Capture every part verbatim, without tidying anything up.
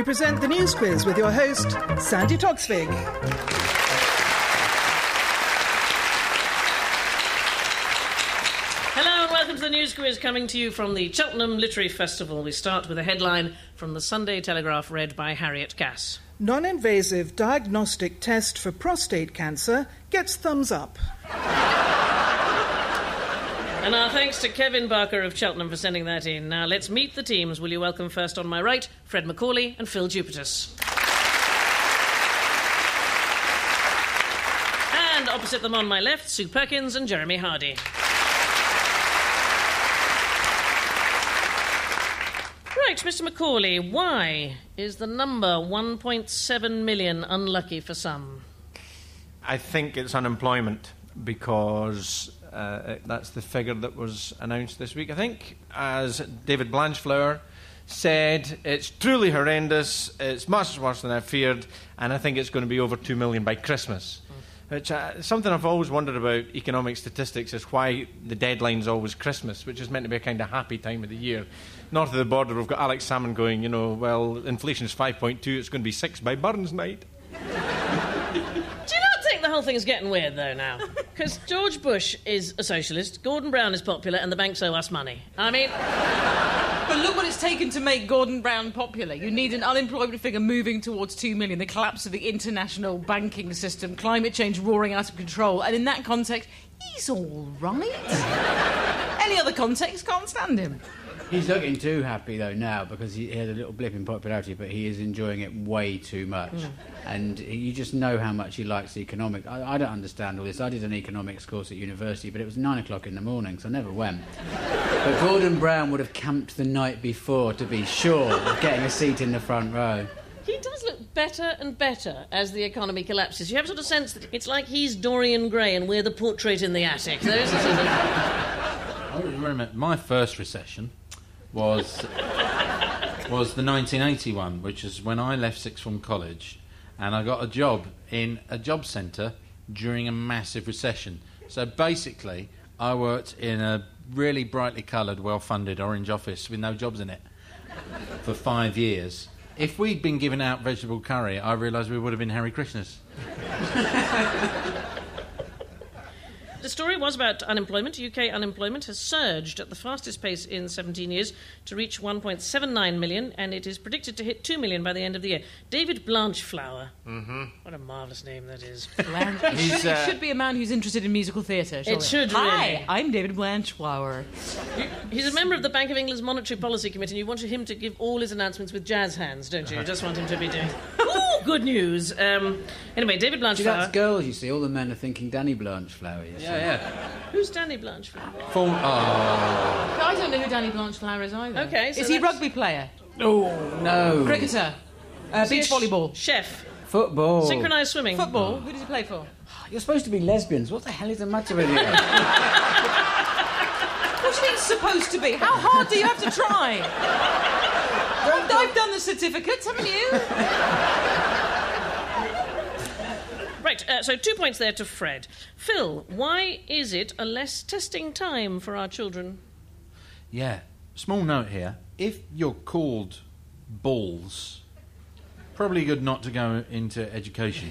we present the News Quiz with your host, Sandy Toksvig. Hello and welcome to the News Quiz, coming to you from the Cheltenham Literary Festival. We start with a headline from the Sunday Telegraph read by Harriet Cass. Non-invasive diagnostic test for prostate cancer gets thumbs up. And our thanks to Kevin Barker of Cheltenham for sending that in. Now let's meet the teams. Will you welcome first on my right, Fred Macaulay and Phil Jupitus. And opposite them on my left, Sue Perkins and Jeremy Hardy. Right, Mister Macaulay, why is the number one point seven million unlucky for some? I think it's unemployment because uh, that's the figure that was announced this week. I think, as David Blanchflower said, it's truly horrendous, it's much worse than I feared, and I think it's going to be over two million by Christmas. Which, uh, something I've always wondered about economic statistics is why the deadline's always Christmas, which is meant to be a kind of happy time of the year. North of the border, we've got Alex Salmond going, you know, well, inflation's five point two, it's going to be six by Burns night. Do you not think the whole thing is getting weird, though, now? Because George Bush is a socialist, Gordon Brown is popular, and the banks owe us money. I mean... But look what it's taken to make Gordon Brown popular. You need an unemployment figure moving towards two million, the collapse of the international banking system, climate change roaring out of control, and in that context, he's all right. Any other context, can't stand him. He's looking too happy, though, now, because he had a little blip in popularity, but he is enjoying it way too much. Mm. And you just know how much he likes economics. I, I don't understand all this. I did an economics course at university, but it was nine o'clock in the morning, so I never went. But Gordon Brown would have camped the night before to be sure of getting a seat in the front row. He does look better and better as the economy collapses. You have a sort of sense that it's like he's Dorian Gray and we're the portrait in the attic. Those are sort of... I remember my first recession was was the nineteen eighty-one, which is when I left sixth form college and I got a job in a job centre during a massive recession. So basically, I worked in a really brightly coloured, well-funded orange office with no jobs in it for five years. If we'd been giving out vegetable curry, I realised we would have been Harry Krishnas. The story was about unemployment. U K unemployment has surged at the fastest pace in seventeen years to reach one point seven nine million, and it is predicted to hit two million by the end of the year. David Blanchflower. Mm-hmm. What a marvellous name that is. Blanche. It, should, uh, it should be a man who's interested in musical theatre. It it? should, Hi, really. I'm David Blanchflower. He's a member of the Bank of England's Monetary Policy Committee, and you want him to give all his announcements with jazz hands, don't you? You just want him to be doing... Ooh, good news. Um, anyway, David Blanchflower... See, that's girls, you see. All the men are thinking Danny Blanchflower, you see. Yeah, yeah. Who's Danny Blanchflower? Full, oh. I don't know who Danny Blanchflower is either. Okay, so is he a that's... rugby player? Oh, no. Cricketer? Uh, beach sh- volleyball? Chef? Football. Synchronised swimming? Football? Who does he play for? You're supposed to be lesbians. What the hell is the matter with you? What do you mean supposed to be? How hard do you have to try? I've, I've done the certificates, haven't you? Right, uh, so two points there to Fred. Phil, why is it a less testing time for our children? Yeah, small note here. If you're called balls, probably good not to go into education.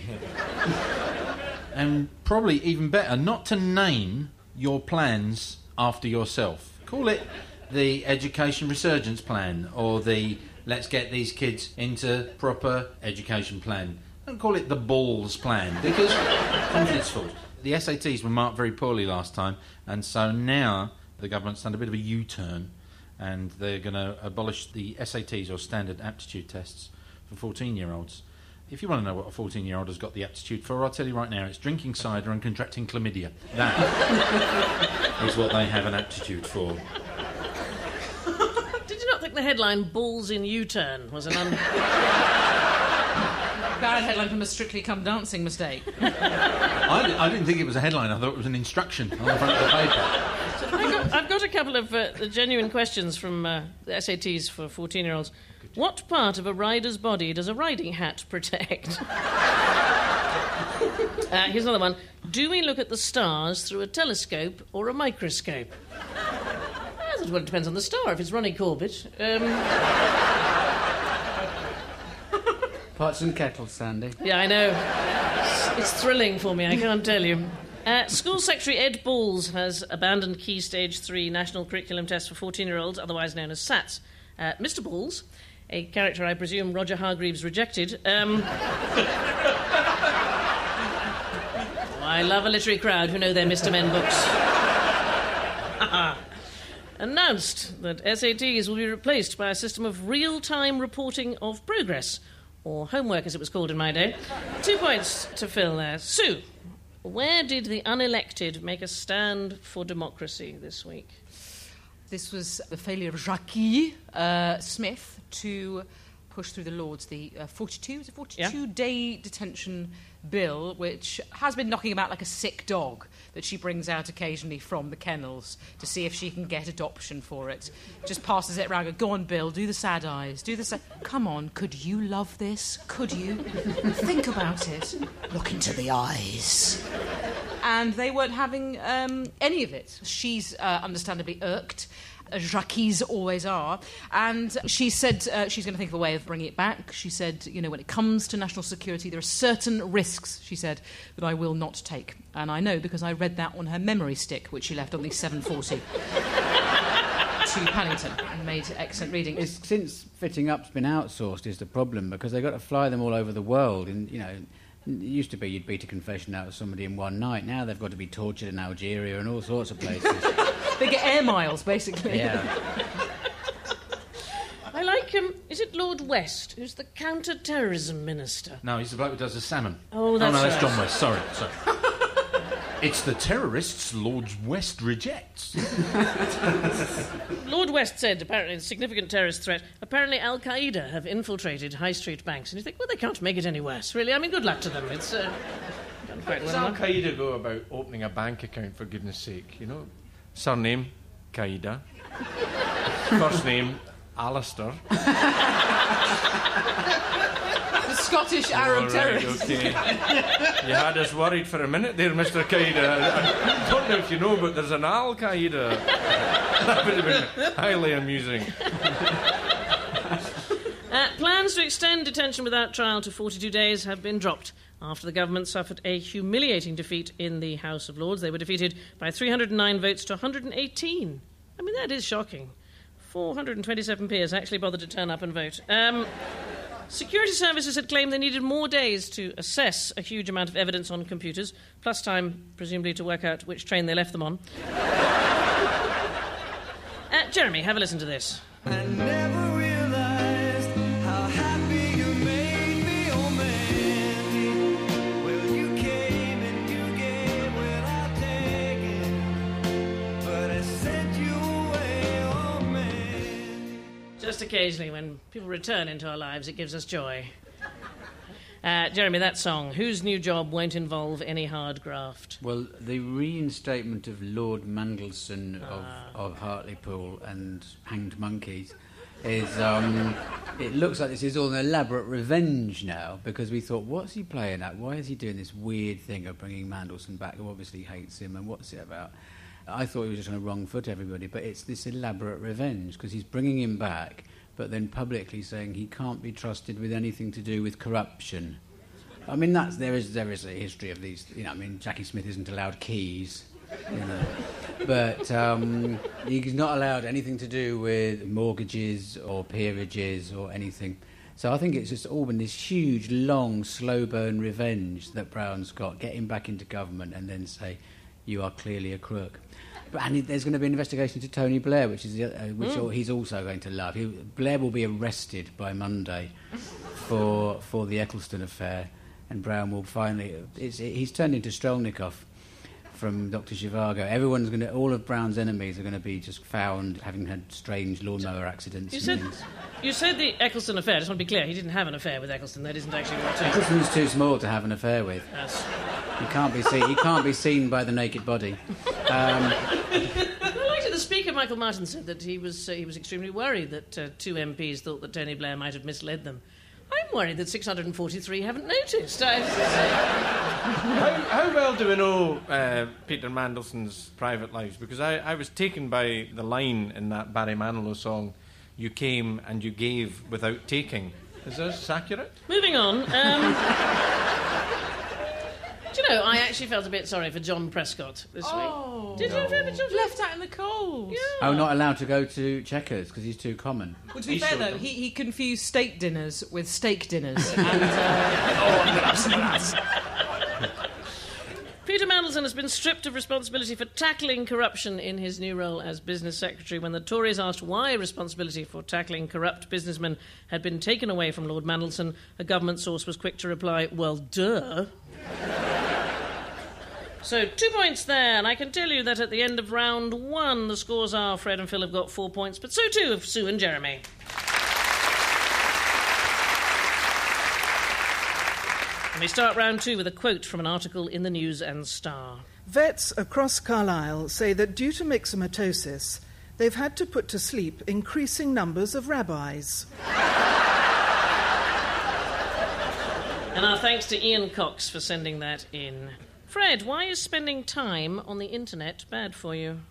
And probably even better, not to name your plans after yourself. Call it the Education Resurgence Plan or the Let's Get These Kids into Proper Education Plan. Don't call it the balls plan, because confidence falls. The S A Ts were marked very poorly last time, and so now the government's done a bit of a U-turn, and they're going to abolish the S A Ts, or standard aptitude tests, for fourteen-year-olds. If you want to know what a fourteen-year-old has got the aptitude for, I'll tell you right now, it's drinking cider and contracting chlamydia. That is what they have an aptitude for. Did you not think the headline, Balls in U-turn, was an un... Bad headline from a Strictly Come Dancing mistake. I, di- I didn't think it was a headline. I thought it was an instruction on the front of the paper. So I've, got, I've got a couple of uh, genuine questions from uh, the S A Ts for fourteen-year-olds. What part of a rider's body does a riding hat protect? uh, here's another one. Do we look at the stars through a telescope or a microscope? Well, it depends on the star. If it's Ronnie Corbett... Um... Pots and kettles, Sandy. Yeah, I know. It's, it's thrilling for me, I can't tell you. Uh, School Secretary Ed Balls has abandoned Key Stage three National Curriculum Test for fourteen-year-olds, otherwise known as SATs. Uh, Mister Balls, a character I presume Roger Hargreaves rejected, um... I love a literary crowd who know their Mister Men books. Announced that S A Ts will be replaced by a system of real-time reporting of progress, or homework as it was called in my day. Two points to fill there. Sue, where did the unelected make a stand for democracy this week? This was the failure of Jackie uh, Smith to push through the Lords the uh, forty-two, is it forty-two-day yeah. detention bill, which has been knocking about like a sick dog that she brings out occasionally from the kennels to see if she can get adoption for it. Just passes it around, go on, Bill, do the sad eyes, do the sad... Come on, could you love this? Could you? Think about it. Look into the eyes. And they weren't having um, any of it. She's uh, understandably irked. Jacques always are. And she said uh, she's going to think of a way of bringing it back. She said, you know, when it comes to national security, there are certain risks, she said, that I will not take. And I know because I read that on her memory stick, which she left on the seven forty to Paddington, and made excellent reading. It's, since fitting up's been outsourced is the problem, because they've got to fly them all over the world. And, you know, it used to be you'd beat a confession out of somebody in one night. Now they've got to be tortured in Algeria and all sorts of places. They get air miles, basically. Yeah. I like him. Um, is it Lord West, who's the counter-terrorism minister? No, he's the bloke who does the salmon. Oh, that's Oh, no, that's right. John West. Sorry, sorry. It's the terrorists Lord West rejects. Lord West said, apparently, a significant terrorist threat. Apparently, Al-Qaeda have infiltrated high street banks. And you think, well, they can't make it any worse, really. I mean, good luck to them. It's uh, gone quite Does well. Al-Qaeda go about opening a bank account, for goodness sake? You know, surname, Qaeda. First name, Alistair. The Scottish Arab All right, terrorist. okay. You had us worried for a minute there, Mister Qaeda. I, I don't know if you know, but there's an Al-Qaeda. That would have been highly amusing. Uh, plans to extend detention without trial to forty-two days have been dropped after the government suffered a humiliating defeat in the House of Lords. They were defeated by three hundred nine votes to one hundred eighteen. I mean, that is shocking. four hundred twenty-seven peers actually bothered to turn up and vote. Um, security services had claimed they needed more days to assess a huge amount of evidence on computers, plus time, presumably, to work out which train they left them on. uh, Jeremy, have a listen to this. I never realized how happy you made me, oh man. Well, you came and you gave without taking, but I sent you away, oh man. Just occasionally, when people return into our lives, it gives us joy. Uh, Jeremy, that song, whose new job won't involve any hard graft? Well, the reinstatement of Lord Mandelson of, of Hartlepool and Hanged Monkeys is, um, it looks like this is all an elaborate revenge now, because we thought, what's he playing at? Why is he doing this weird thing of bringing Mandelson back, who obviously hates him, and what's it about? I thought he was just going to wrong foot everybody, but it's this elaborate revenge, because he's bringing him back, but then publicly saying he can't be trusted with anything to do with corruption. I mean, that's, there is there is a history of these, you know, I mean, Jackie Smith isn't allowed keys, you know, but um, he's not allowed anything to do with mortgages or peerages or anything. So I think it's just all been this huge, long, slow-burn revenge that Brown's got, get him back into government and then say, you are clearly a crook. But, and there's going to be an investigation into Tony Blair, which is uh, which mm. he's also going to love. He, Blair will be arrested by Monday for for the Eccleston affair, and Brown will finally... It's, it, he's turned into Strelnikov from Doctor Zhivago. Everyone's going to... All of Brown's enemies are going to be just found having had strange lawnmower accidents. You said, you said the Eccleston affair. I just want to be clear. He didn't have an affair with Eccleston. That isn't actually what... Eccleston's too small to have an affair with. Yes. He can't be seen. He can't be seen by the naked body. Um, I liked it. The Speaker, Michael Martin, said that he was uh, he was extremely worried that uh, two M Ps thought that Tony Blair might have misled them. I'm worried that six hundred forty-three haven't noticed. I... how, how well do we know uh, Peter Mandelson's private lives? Because I, I was taken by the line in that Barry Manilow song, "You came and you gave without taking." Is this accurate? Moving moving on. Um, do you know, I actually felt a bit sorry for John Prescott this Oh. week. Did you feel a bit sorry? Left out in the cold. Yeah. Oh, not allowed to go to Checkers because he's too common. Well, to be He fair, showed though, them. he, he confused steak dinners with steak dinners. and, uh, Peter Mandelson has been stripped of responsibility for tackling corruption in his new role as business secretary. When the Tories asked why responsibility for tackling corrupt businessmen had been taken away from Lord Mandelson, a government source was quick to reply, well, duh. So, two points there, and I can tell you that at the end of round one, the scores are Fred and Phil have got four points, but so too have Sue and Jeremy. And we start round two with a quote from an article in the News and Star. Vets across Carlisle say that due to myxomatosis, they've had to put to sleep increasing numbers of rabbis. And our thanks to Ian Cox for sending that in. Fred, why is spending time on the internet bad for you?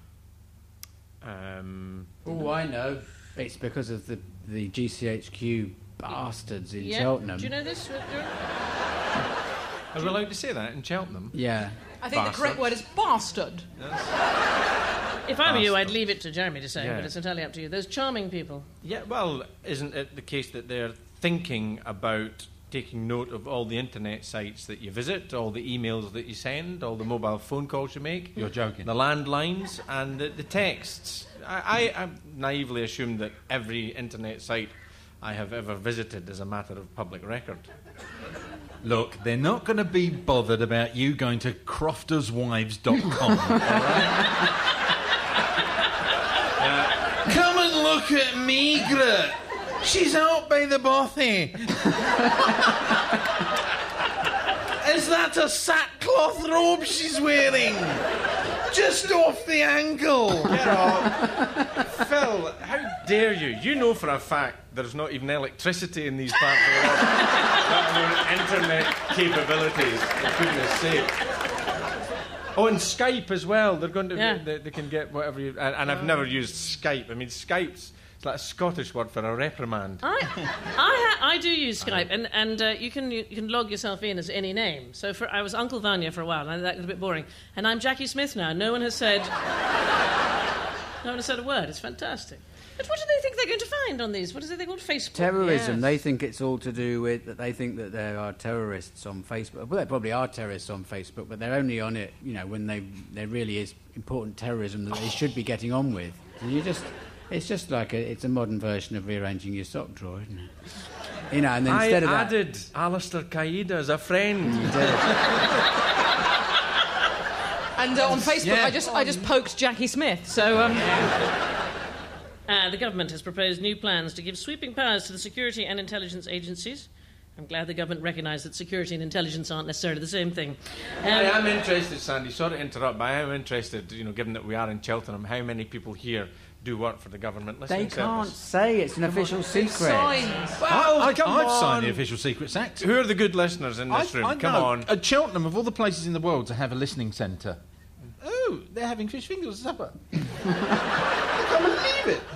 Um, Oh, I know. It's because of the, the G C H Q bastards in Yeah? Cheltenham. Do you know this? are we allowed to say that in Cheltenham? Yeah. I think the correct word is bastard. If I were you, Bastard. I'd leave it to Jeremy to say, Yeah. but it's entirely up to you. Those charming people. Yeah, well, isn't it the case that they're thinking about taking note of all the internet sites that you visit, all the emails that you send, all the mobile phone calls you make? You're joking. The landlines and the, the texts. I, I, I naively assumed that every internet site I have ever visited is a matter of public record. Look, they're not going to be bothered about you going to crofterswives dot com. Come and look at Migra. She's out by the bothy. Is that a sackcloth robe she's wearing? Just off the ankle. Get off. Phil, how dare you? You know for a fact there's not even electricity in these parts of the world. Let alone internet capabilities, for goodness sake. Oh, and Skype as well. They're going to. Yeah. They, they can get whatever you. And, and I've never used Skype. I mean, Skype's it's like a Scottish word for a reprimand. I, I, ha- I do use Skype, and, and uh, you can you can log yourself in as any name. So for, I was Uncle Vanya for a while, and that was a bit boring. And I'm Jackie Smith now. No one has said. No one has said a word. It's fantastic. But what do they think they're going to find on these? What is it they called? Facebook? Terrorism. Yes. They think it's all to do with that. They think that there are terrorists on Facebook. Well, there probably are terrorists on Facebook, but they're only on it, you know, when they there really is important terrorism that they should be getting on with. And you just, it's just like a, it's a modern version of rearranging your sock drawer, isn't it? You know, and then I instead of that, added Alistair Qaeda as a friend. you did. And uh, on Facebook, Yeah. I just I just poked Jackie Smith. So um, Uh, the government has proposed new plans to give sweeping powers to the security and intelligence agencies. I'm glad the government recognised that security and intelligence aren't necessarily the same thing. I Um, am interested, Sandy. Sorry to interrupt, but I am interested. You know, given that we are in Cheltenham, how many people here do work for the government They listening can't service? say it's an official secret. signs. Well, I, come I've on. signed the Official Secrets Act. Who are the good listeners in this I- room? I Come know. on. At Cheltenham, of all the places in the world to have a listening centre. Oh, they're having fish fingers at supper. I can't believe it.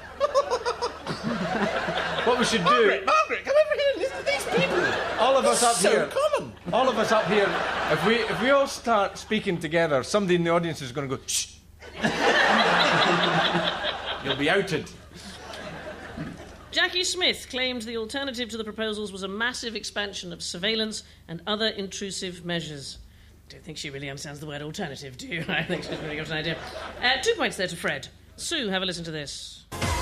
What we should do, Margaret, Margaret, come over here and listen to these people. all of us up so here, common. all of us up here, if we if we all start speaking together, somebody in the audience is going to go, shh. You'll be outed. Jackie Smith claimed the alternative to the proposals was a massive expansion of surveillance and other intrusive measures. Don't think she really understands the word alternative, do you? I think she's really got an idea. Uh, two points there to Fred. Sue, have a listen to this.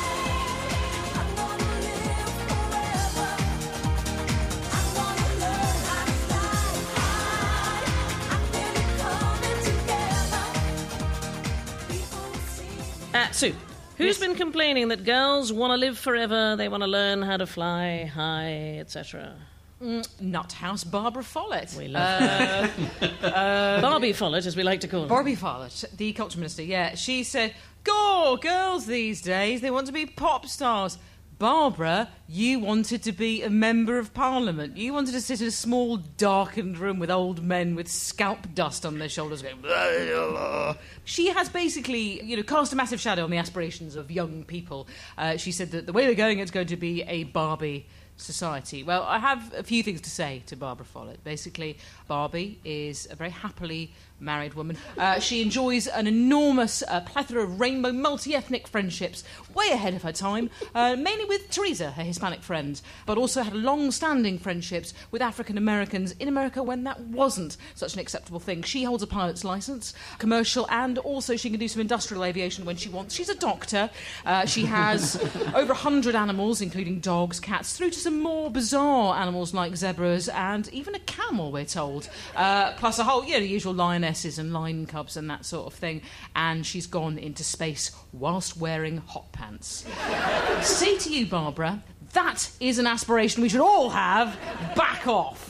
Uh, Sue, who's been complaining that girls want to live forever, they want to learn how to fly high, et cetera? Nuthouse Barbara Follett. We love her. Barbie Follett, as we like to call her. Barbie Follett, the culture minister, yeah. She said, "Go, girls these days, they want to be pop stars." Barbara, you wanted to be a member of parliament. You wanted to sit in a small, darkened room with old men with scalp dust on their shoulders going... Blah, blah, blah. She has basically, you know, cast a massive shadow on the aspirations of young people. Uh, she said that the way they're going, it's going to be a Barbie society. Well, I have a few things to say to Barbara Follett. Basically, Barbie is a very happily married woman. Uh, she enjoys an enormous uh, plethora of rainbow multi-ethnic friendships, way ahead of her time, uh, mainly with Teresa, her Hispanic friend, but also had long-standing friendships with African Americans in America when that wasn't such an acceptable thing. She holds a pilot's license, commercial, and also she can do some industrial aviation when she wants. She's a doctor. Uh, she has over one hundred animals, including dogs, cats, through to some more bizarre animals like zebras and even a camel, we're told, uh, plus a whole, you know, the usual lioness and lion cubs and that sort of thing, and she's gone into space whilst wearing hot pants. Say to you, Barbara, that is an aspiration we should all have. Back off.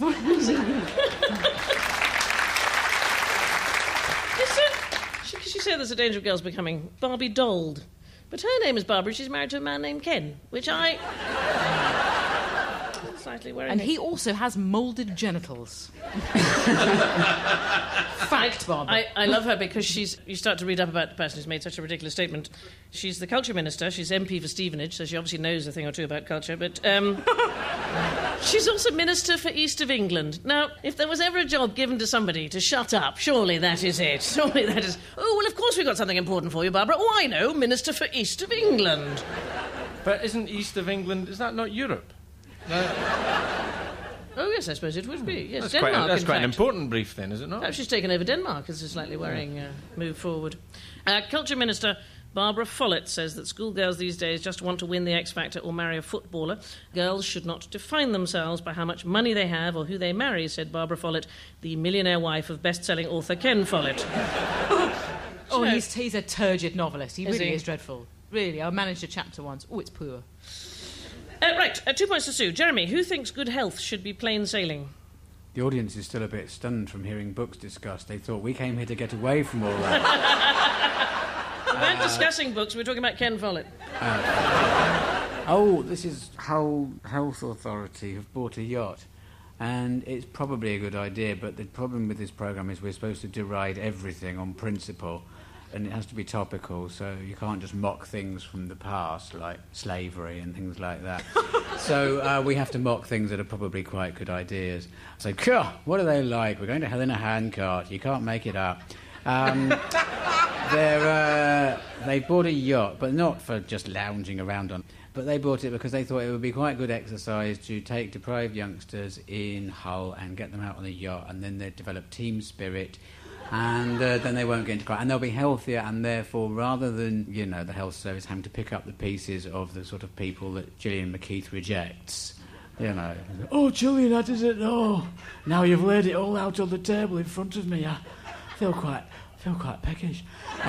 she, she said there's a danger of girls becoming Barbie dolled. But her name is Barbara, she's married to a man named Ken, which I... slightly worrying. And he also has moulded genitals. Fact, Barbara. I, I love her because she's... You start to read up about the person who's made such a ridiculous statement. She's the culture minister. She's M P for Stevenage, so she obviously knows a thing or two about culture, but... Um, she's also minister for East of England. Now, if there was ever a job given to somebody to shut up, surely that is it. Surely that is... Oh, well, of course we've got something important for you, Barbara. Oh, I know, minister for East of England. But isn't East of England... Is that not Europe? Oh, yes, I suppose it would be. Yes, That's Denmark, quite, a, that's in quite an fact. important brief, then, is it not? Perhaps she's taken over Denmark as a slightly worrying uh, move forward. Uh, Culture Minister Barbara Follett says that schoolgirls these days just want to win the X Factor or marry a footballer. Girls should not define themselves by how much money they have or who they marry, said Barbara Follett, the millionaire wife of best-selling author Ken Follett. Oh, he's, he's a turgid novelist. He Is really he? is dreadful. Really, I managed a chapter once. Oh, it's poor. Uh, right, uh, two points to Sue. Jeremy, who thinks good health should be plain sailing? The audience is still a bit stunned from hearing books discussed. They thought we came here to get away from all that. We weren't discussing books, we were talking about Ken Follett. Oh, this is Hull Health Authority have bought a yacht. And it's probably a good idea, but the problem with this programme is we're supposed to deride everything on principle, and it has to be topical, so you can't just mock things from the past, like slavery and things like that. So uh, we have to mock things that are probably quite good ideas. So, "Phew, what are they like? We're going to hell in a handcart. You can't make it up." Um, they're, uh, they bought a yacht, but not for just lounging around on. But they bought it because they thought it would be quite good exercise to take deprived youngsters in Hull and get them out on the yacht, and then they'd develop team spirit, and uh, then they won't get into crime, and they'll be healthier, and therefore, rather than, you know, the health service having to pick up the pieces of the sort of people that Gillian McKeith rejects, you know, "Oh, Gillian, I didn't know. Now you've laid it all out on the table in front of me. I feel quite, feel quite peckish."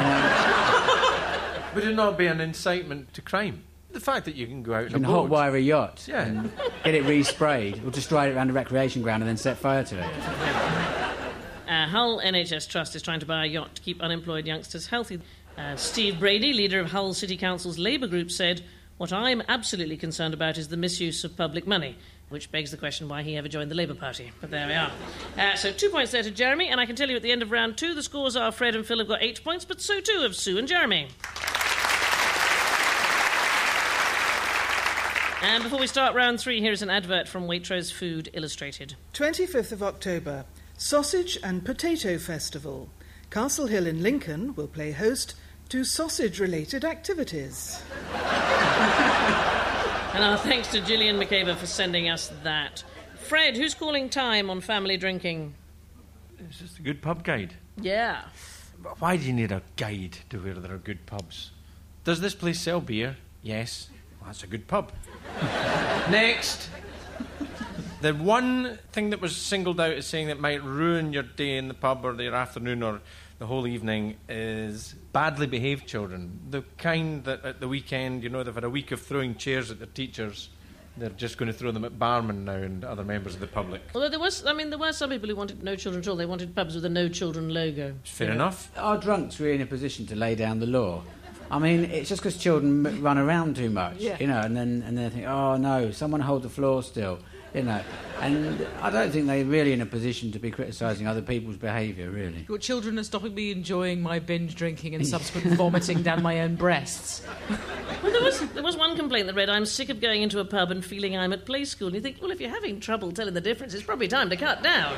Um, Would it not be an incitement to crime? The fact that you can go out You in can a hot boat... wire a yacht Yeah. and get it re-sprayed, or just ride it around a recreation ground and then set fire to it. Uh, Hull N H S Trust is trying to buy a yacht to keep unemployed youngsters healthy. Uh, Steve Brady, leader of Hull City Council's Labour group, said, "What I'm absolutely concerned about is the misuse of public money," which begs the question why he ever joined the Labour Party. But there we are. Uh, so two points there to Jeremy, and I can tell you at the end of round two the scores are Fred and Phil have got eight points, but so too have Sue and Jeremy. And before we start round three, here is an advert from Waitrose Food Illustrated. twenty-fifth of October, Sausage and Potato Festival. Castle Hill in Lincoln will play host to sausage-related activities. And our thanks to Gillian McCabe for sending us that. Fred, who's calling time on family drinking? It's just a good pub guide. Yeah. Why do you need a guide to where there are good pubs? Does this place sell beer? Yes. Well, that's a good pub. Next. The one thing that was singled out as saying that might ruin your day in the pub or your afternoon or the whole evening is badly behaved children. The kind that at the weekend, you know, they've had a week of throwing chairs at their teachers. They're just going to throw them at barmen now and other members of the public. Although there was, I mean, there were some people who wanted no children at all. They wanted pubs with a no children logo. Fair Yeah. enough. Are drunks really in a position to lay down the law? I mean, it's just because children m- run around too much, Yeah. you know, and then and then they think, "Oh no, someone hold the floor still," you know. And I don't think they're really in a position to be criticising other people's behaviour, really. Your children are stopping me enjoying my binge drinking and subsequent vomiting down my own breasts. Well, there was, there was was one complaint that read, "I'm sick of going into a pub and feeling I'm at play school." And you think, well, if you're having trouble telling the difference, it's probably time to cut down.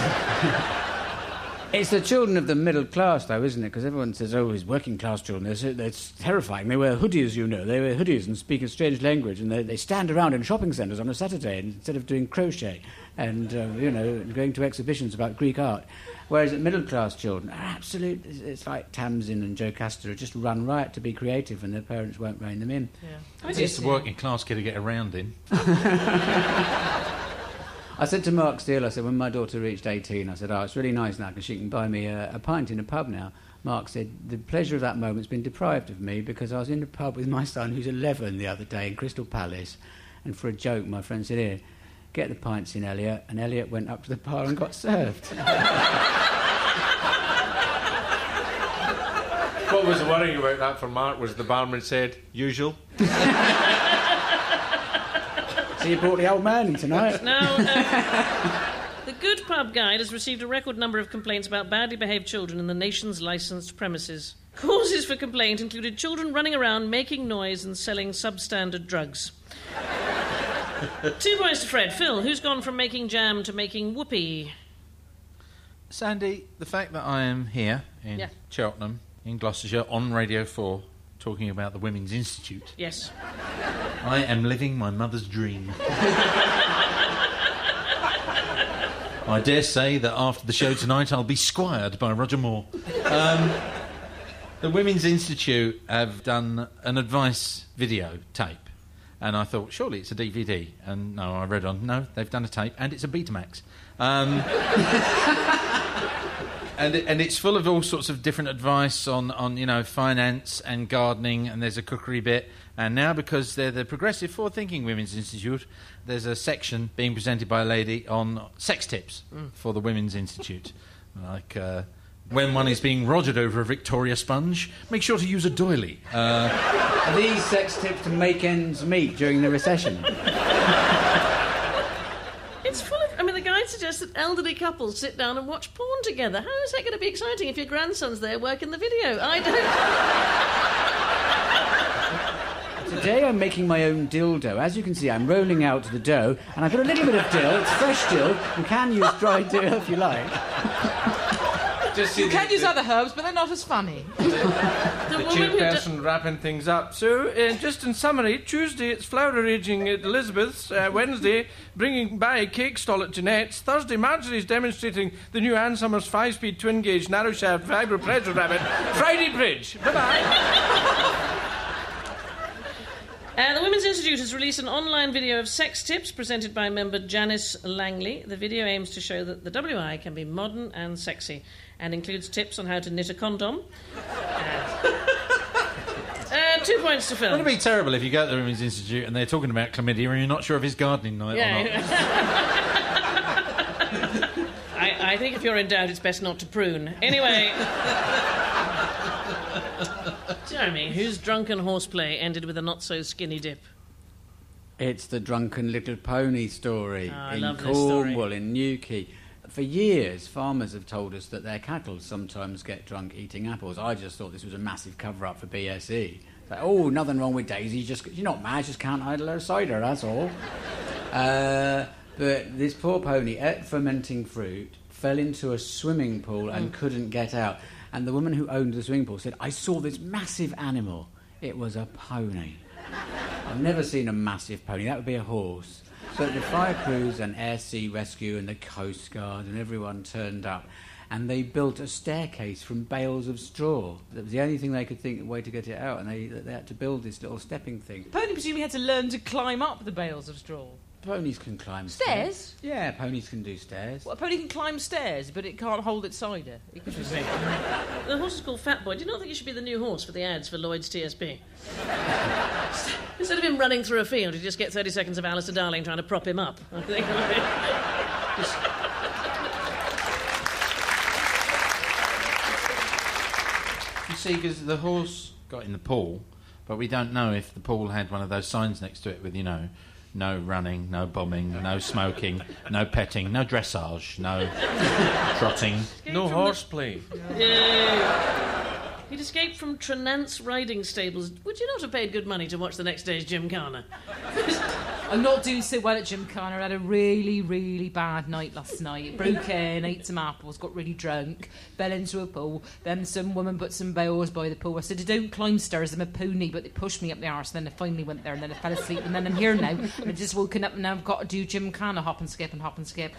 It's the children of the middle class, though, isn't it? Because everyone says, oh, it's working class children. They're, so, they're terrifying. They wear hoodies, you know. They wear hoodies and speak a strange language, and they, they stand around in shopping centres on a Saturday instead of doing crochet and, uh, you know, going to exhibitions about Greek art. Whereas at middle class children, are absolute, it's like Tamsin and Jocasta are just run riot to be creative, and their parents won't rein them in. Yeah. It's the working class kid to get around in. I said to Mark Steele, I said, when my daughter reached eighteen, I said, oh, it's really nice now because she can buy me a, a pint in a pub now. Mark said, the pleasure of that moment's been deprived of me because I was in a pub with my son, who's eleven, the other day in Crystal Palace, and for a joke, my friend said, here, get the pints in, Elliot, and Elliot went up to the bar and got served. What was worrying about that for Mark was the barman said, usual. So you brought the old man in tonight? Now, uh, the Good Pub Guide has received a record number of complaints about badly behaved children in the nation's licensed premises. Causes for complaint included children running around, making noise and selling substandard drugs. Two points to Fred. Phil, who's gone from making jam to making whoopee? Sandy, the fact that I am here in Yeah. Cheltenham, in Gloucestershire, on Radio four, talking about the Women's Institute, Yes. I am living my mother's dream. I dare say that after the show tonight I'll be squired by Roger Moore. Um, the Women's Institute have done an advice video tape, and I thought, surely it's a D V D. And no, I read on, no, they've done a tape, and it's a Betamax. Um, and, it, and it's full of all sorts of different advice on, on, you know, finance and gardening, and there's a cookery bit. And now, because they're the Progressive Forward-Thinking Women's Institute, there's a section being presented by a lady on sex tips mm. for the Women's Institute. Like, uh, when one is being rogered over a Victoria sponge, make sure to use a doily. Uh, Are these sex tips to make ends meet during the recession? It's full of... I mean, the guide suggests that elderly couples sit down and watch porn together. How is that going to be exciting if your grandson's there working the video? I don't... Today I'm making my own dildo. As you can see, I'm rolling out the dough, and I've got a little bit of dill. It's fresh dill. You can use dry dill if you like. Just You see can the, use the, other herbs, but they're not as funny. The the woman who... chairperson wrapping things up. So, uh, just in summary, Tuesday it's flower arranging at Elizabeth's. Uh, Wednesday, bringing by a cake stall at Jeanette's. Thursday, Marjorie's demonstrating the new Ann Summers five-speed twin-gauge narrow-shaft vibro pressure rabbit. Friday bridge. Bye-bye. Uh, the Women's Institute has released an online video of sex tips presented by member Janice Langley. The video aims to show that the W I can be modern and sexy and includes tips on how to knit a condom. Uh, uh, two points to Phil. Wouldn't it be terrible if you go to the Women's Institute and they're talking about chlamydia and you're not sure if it's gardening night Yeah. or not? I, I think if you're in doubt, it's best not to prune. Anyway... Jeremy, whose drunken horseplay ended with a not-so-skinny dip? It's the Drunken Little Pony story Oh, I in love this story. Cornwall, in Newquay. For years, farmers have told us that their cattle sometimes get drunk eating apples. I just thought this was a massive cover-up for B S E. Like, oh, nothing wrong with Daisy, just you're not mad, just can't idle her cider, that's all. uh, but this poor pony ate fermenting fruit, fell into a swimming pool and Mm. couldn't get out. And the woman who owned the swimming pool said, I saw this massive animal. It was a pony. I've never seen a massive pony. That would be a horse. So the fire crews and Air Sea Rescue and the Coast Guard and everyone turned up. And they built a staircase from bales of straw. That was the only thing they could think of a way to get it out. And they, they had to build this little stepping thing. Pony presumably had to learn to climb up the bales of straw. Ponies can climb Stairs? Yeah, ponies can do stairs. Well, a pony can climb stairs, but it can't hold its cider. It could just... The horse is called Fat Boy. Do you not think it should be the new horse for the ads for Lloyd's T S P? Instead of him running through a field, you just get thirty seconds of Alistair Darling trying to prop him up. I think. You see, because the horse got in the pool, but we don't know if the pool had one of those signs next to it with, you know, no running, no bombing, no smoking, no petting, no dressage, no trotting. No horseplay. Yeah. He'd escaped from Trenance riding stables. Would you not have paid good money to watch the next day's Gymkhana? I'm not doing so well at Gymkhana. I had a really, really bad night last night. Broke in, ate some apples, got really drunk, fell into a pool. Then some woman put some bales by the pool. I said, I don't climb stairs, I'm a pony, but they pushed me up the arse. And then I finally went there, and then I fell asleep, and then I'm here now. And I've just woken up, and now I've got to do Gymkhana, hop and skip and hop and skip.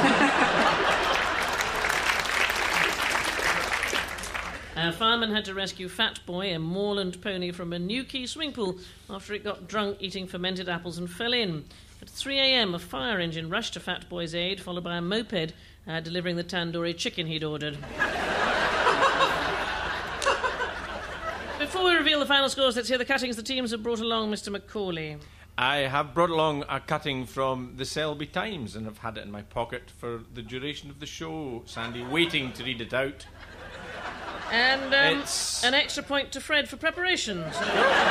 A fireman had to rescue Fat Boy, a moorland pony, from a Newquay swimming pool after it got drunk eating fermented apples and fell in. At three a.m, a fire engine rushed to Fat Boy's aid, followed by a moped uh, delivering the tandoori chicken he'd ordered. Before we reveal the final scores, let's hear the cuttings the teams have brought along, Mister Macaulay. I have brought along a cutting from the Selby Times and I've had it in my pocket for the duration of the show, Sandy, waiting to read it out. And um, It's- an extra point to Fred for preparation. So,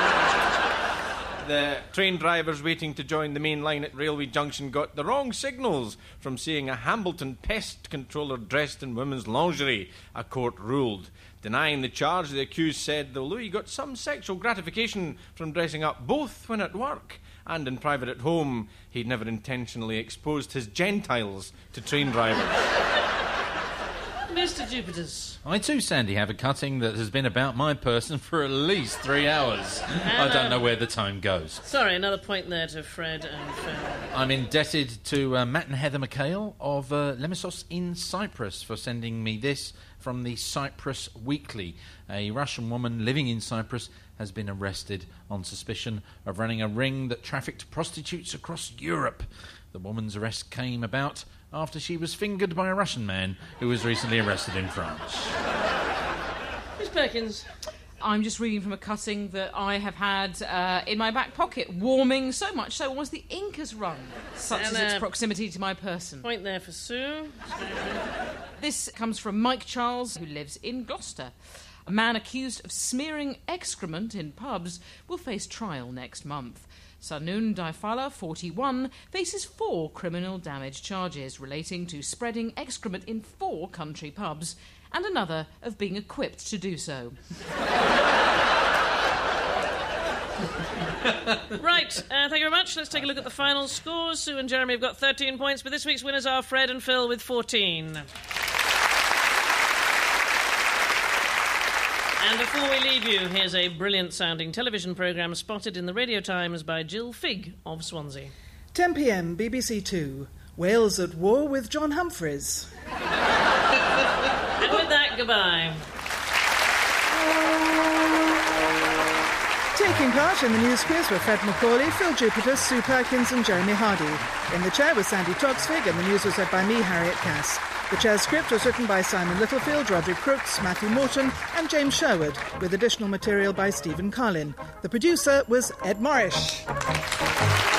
The train drivers waiting to join the main line at Railway Junction got the wrong signals from seeing a Hambleton pest controller dressed in women's lingerie, a court ruled. Denying the charge, the accused said that although he got some sexual gratification from dressing up both when at work and in private at home, he'd never intentionally exposed his Gentiles to train drivers. Mister Jupiters. I too, Sandy, have a cutting that has been about my person for at least three hours. I don't know where the time goes. Sorry, another point there to Fred and Fred. I'm indebted to uh, Matt and Heather McHale of uh, Lemissos in Cyprus for sending me this from the Cyprus Weekly. A Russian woman living in Cyprus has been arrested on suspicion of running a ring that trafficked prostitutes across Europe. The woman's arrest came about after she was fingered by a Russian man who was recently arrested in France. Miss Perkins. I'm just reading from a cutting that I have had uh, in my back pocket, warming so much so was the ink has run, such And, as its uh, proximity to my person. Point there for Sue. This comes from Mike Charles, who lives in Gloucester. A man accused of smearing excrement in pubs will face trial next month. Sanun Daifala, forty-one, faces four criminal damage charges relating to spreading excrement in four country pubs and another of being equipped to do so. Right, uh, thank you very much. Let's take a look at the final scores. Sue and Jeremy have got thirteen points, but this week's winners are Fred and Phil with fourteen. And before we leave you, here's a brilliant-sounding television programme spotted in the Radio Times by Jill Figg of Swansea. ten p.m, B B C Two. Wales at war with John Humphreys. And with that, goodbye. Taking part in the news quiz were Fred Macaulay, Phil Jupiter, Sue Perkins and Jeremy Hardy. In the chair was Sandy Toksvig and the news was read by me, Harriet Cass. The chair's script was written by Simon Littlefield, Roderick Crooks, Matthew Morton and James Sherwood, with additional material by Stephen Carlin. The producer was Ed Morrish.